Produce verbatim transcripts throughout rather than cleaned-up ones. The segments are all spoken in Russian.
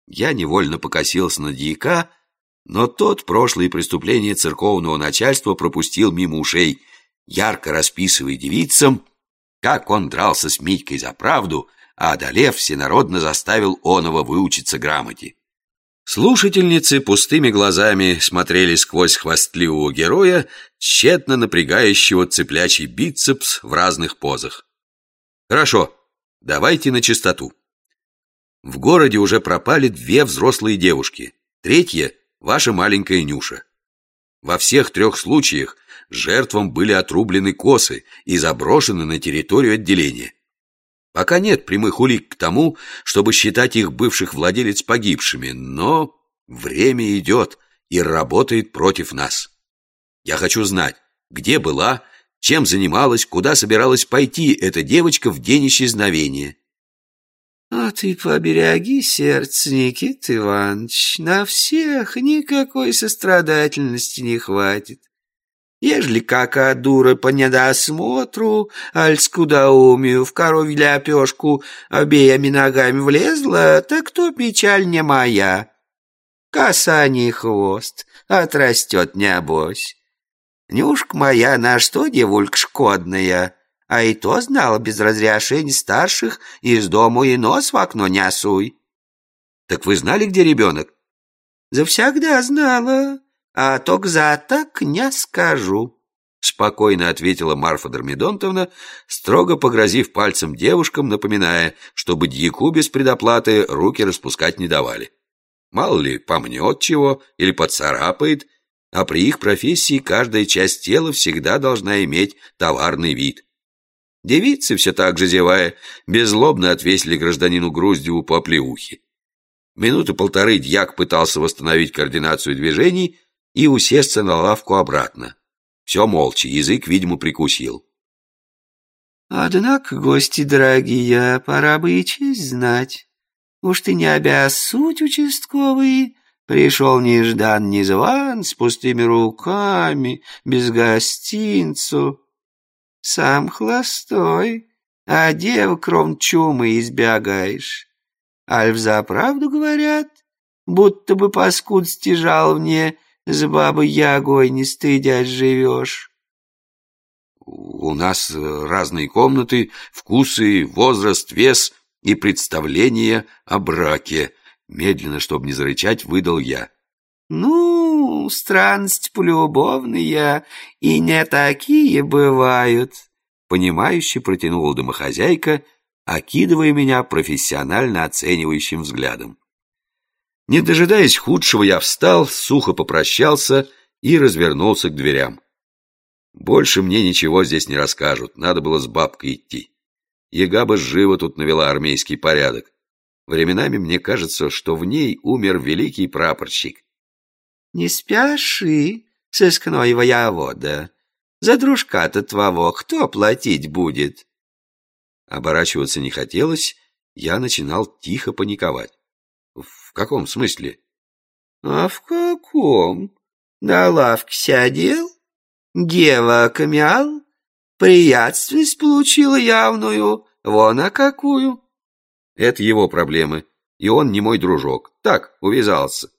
Я невольно покосился на дьяка, но тот прошлые преступления церковного начальства пропустил мимо ушей, ярко расписывая девицам, как он дрался с Митькой за правду, а, одолев, всенародно заставил оного выучиться грамоте. Слушательницы пустыми глазами смотрели сквозь хвастливого героя, тщетно напрягающего цыплячий бицепс в разных позах. Хорошо, давайте на чистоту. В городе уже пропали две взрослые девушки, третья — ваша маленькая Нюша. Во всех трех случаях жертвам были отрублены косы и заброшены на территорию отделения. Пока нет прямых улик к тому, чтобы считать их бывших владелец погибшими, но время идет и работает против нас. Я хочу знать, где была, чем занималась, куда собиралась пойти эта девочка в день исчезновения. А ты побереги сердце, Никита Иванович, на всех никакой сострадательности не хватит. Ежели какая дура по недосмотру, аль скудоумию в коровью лепешку обеими ногами влезла, так то печаль не моя. Коса не хвост, отрастет небось. Нюшка моя на что девулька шкодная, а и то знала без разрешения старших из дому и нос в окно не осуй. Так вы знали, где ребенок? Завсегда знала. А только за так не скажу, — спокойно ответила Марфа Дормидонтовна, строго погрозив пальцем девушкам, напоминая, чтобы дьяку без предоплаты руки распускать не давали. Мало ли, помнет чего или поцарапает, а при их профессии каждая часть тела всегда должна иметь товарный вид. Девицы, все так же зевая, беззлобно отвесили гражданину Груздеву по оплеухе. Минуты полторы дьяк пытался восстановить координацию движений и усесться на лавку обратно. Все молча, язык, видимо, прикусил. Однако, гости дорогие, пора бы и честь знать. Уж ты не обязсудь, участковый, пришел неждан-незван, с пустыми руками, без гостинцу. Сам холостой, а дев кром чумы избегаешь. Аль взаправду говорят, будто бы паскуд стяжал мне, с бабой Ягой не стыдясь живешь. У нас разные комнаты, вкусы, возраст, вес и представления о браке. Медленно, чтобы не зарычать, выдал я. Ну, странности полюбовные и не такие бывают, понимающе протянула домохозяйка, окидывая меня профессионально оценивающим взглядом. Не дожидаясь худшего, я встал, сухо попрощался и развернулся к дверям. Больше мне ничего здесь не расскажут, надо было с бабкой идти. Яга бы живо тут навела армейский порядок. Временами мне кажется, что в ней умер великий прапорщик. Не спяши, сыскной воевода, за дружка-то твоего кто платить будет? Оборачиваться не хотелось, я начинал тихо паниковать. В каком смысле? А в каком? На лавке сидел, дева камял, приятственность получила явную, вон а какую. Это его проблемы, и он не мой дружок. Так, увязался.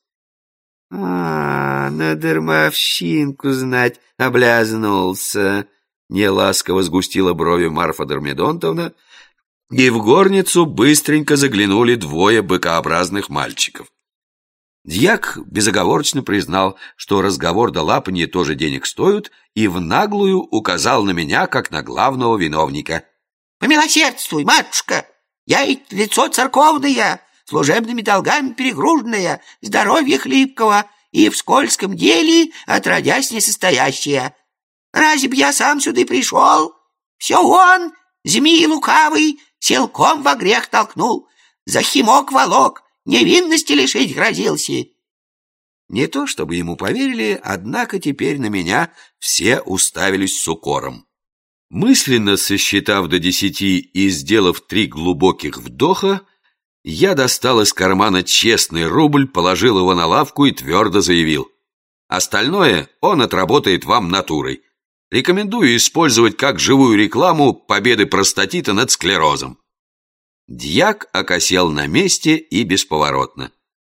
А, на дармовщинку знать облязнулся. Неласково сгустила брови Марфа Дормидонтовна, и в горницу быстренько заглянули двое быкообразных мальчиков. Дьяк безоговорочно признал, что разговор да лапанье тоже денег стоят, и в наглую указал на меня, как на главного виновника. «Помилосердствуй, матушка! Я ведь лицо церковное, служебными долгами перегруженное, здоровье хлипкого и в скользком деле отродясь несостоящее. Разве б я сам сюда пришел? Все он, змей лукавый, силком во грех толкнул, за химок волок, невинности лишить грозился». Не то чтобы ему поверили, однако теперь на меня все уставились с укором. Мысленно сосчитав до десяти и сделав три глубоких вдоха, я достал из кармана честный рубль, положил его на лавку и твердо заявил: остальное он отработает вам натурой. Рекомендую использовать как живую рекламу победы простатита над склерозом. Дьяк окосел на месте и бесповоротно.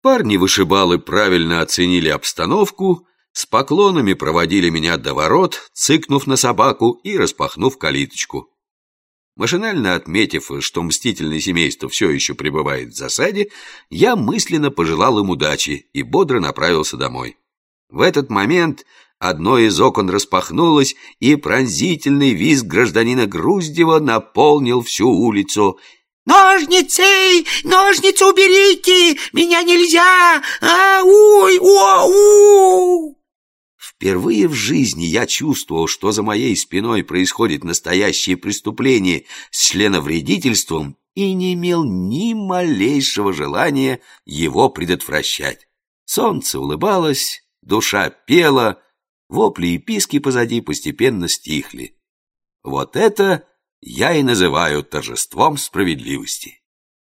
Парни-вышибалы правильно оценили обстановку, с поклонами проводили меня до ворот, цыкнув на собаку и распахнув калиточку. Машинально отметив, что мстительное семейство все еще пребывает в засаде, я мысленно пожелал им удачи и бодро направился домой. В этот момент одно из окон распахнулось, и пронзительный визг гражданина Груздева наполнил всю улицу. «Ножницы! Ножницы уберите! Меня нельзя! Ау! О-у!» Впервые в жизни я чувствовал, что за моей спиной происходит настоящее преступление с членовредительством, и не имел ни малейшего желания его предотвращать. Солнце улыбалось, душа пела, вопли и писки позади постепенно стихли. Вот это я и называю торжеством справедливости.